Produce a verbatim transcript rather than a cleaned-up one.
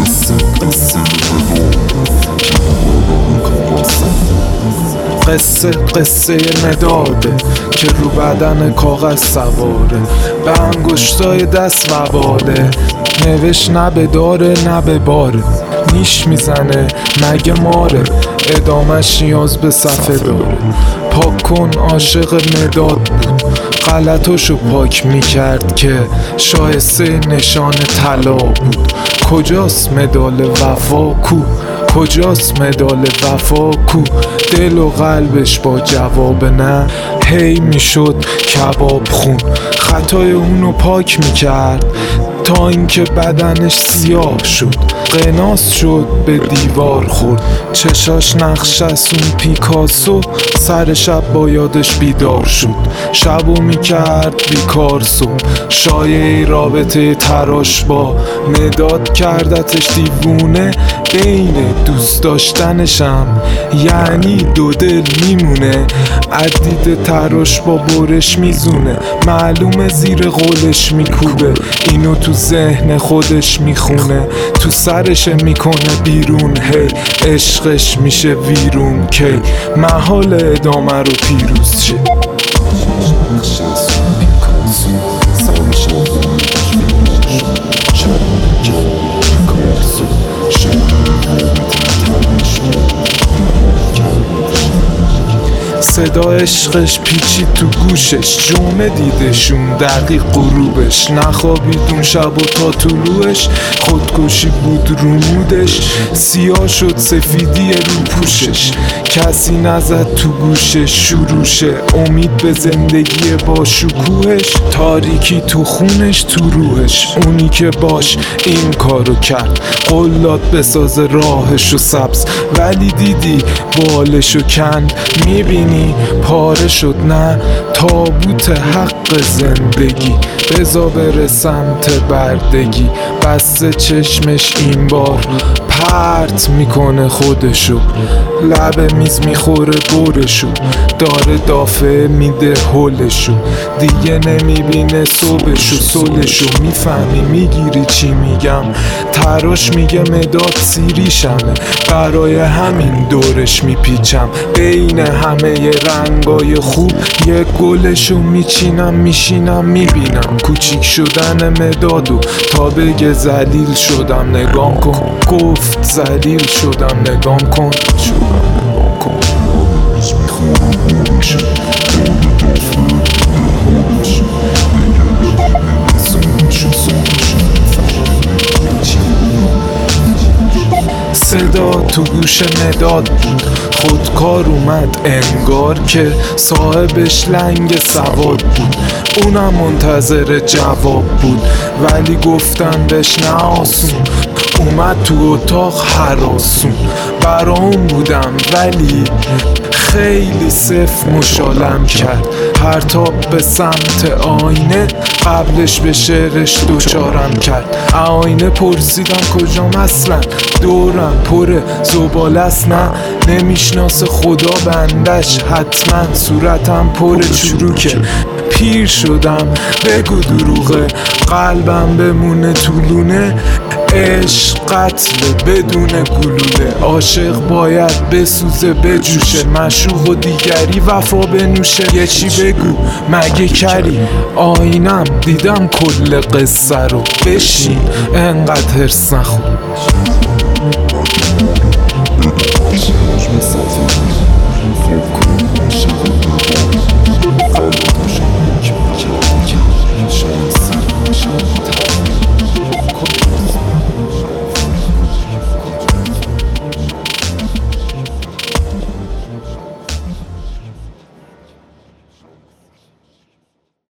قصه قصه مداده که رو بدن کاغذ سواره، به انگشتای دست مواله، نوشت نه به داره نه به باره، نیش میزنه مگه ماره، ادامش نیاز به صفحه داره. پاک کن عاشق مداد بود، غلطاشو پاک میکرد که شایسته نشان طلا بود. کجاست مدال وفا کو؟ کجاست مدال وفا کو؟ دل و قلبش با جواب نه هی میشد کباب خون. خطای اونو پاک میکرد تا اینکه بدنش سیاه شد، قناس شد به دیوار خورد. چشاش نقش از اون پیکاسو، سر شب با یادش بیدار شد. شبو میکرد بیکار صبح، شایعه رابطه تراش با مداد کردتش دیوونه. بین دوست داشتنشم یعنی دو دل میمونه، عدید تراش با برش میزونه. معلومه زیر قولش میکوبه، اینو تو ذهن خودش میخونه، تو سرش میکنه بیرون. هی عشقش میشه ویرون کی محال ادامه رو پیروز شه. صدا عشقش پیچید تو گوشش، جمعه دیدشون دقیق غروبش، نخوابید اون شب و تا طلوعش، خودکشی بود رو مودش، سیاه شد سفیدی رو پوشش، کسی نزد تو گوشش شروشه، امید به زندگی با شکوهش، تاریکی تو خونش تو روحش. اونی که باش این کارو کرد قلات بساز راهشو سبز، ولی دیدی بالشو کند، میبینی پاره شد نه تابوت حق زندگی. بزا بره سمت بردگی، بسته چشمش این بار پرت میکنه خودشو، لب میز میخوره برشو، داره دافعه میده هلشو، دیگه نمیبینه صبحشو سلشو. میفهمی میگیری چی میگم؟ تراش میگه مداد سیریشمه، برای همین دورش میپیچم، بین همه رنگای خوب یه گلشو میچینم میشینم میبینم کوچیک شدن مدادو تا بگه ذلیل شدم. نگام کن گفت ذلیل شدم، نگام کن نگام کن. صدا تو گوش مداد بود، خودکار اومد انگار که صاحبش لنگ سواد بود. اونم منتظر جواب بود ولی گفتن بهش نه آسون، اومد تو اتاق هراسون. برام بودم ولی خیلی صف مشالم کرد، پرتاب به سمت آینه، قبلش به شعرش دوچارم کرد. آینه پرسیدم کجام اصلا، دورم پر زباله است نه نمیشناس خدا بندش، حتما صورتم پر چروکه. پیر شدم بگو دروغه، قلبم بمونه طولونه، عشق قتل بدون گلوله، عاشق باید بسوزه بجوشه، مشروق و دیگری وفا بنوشه. یه چی بگو مگه کری؟ آینم دیدم کل قصه رو، بشین انقدر هرس نخور.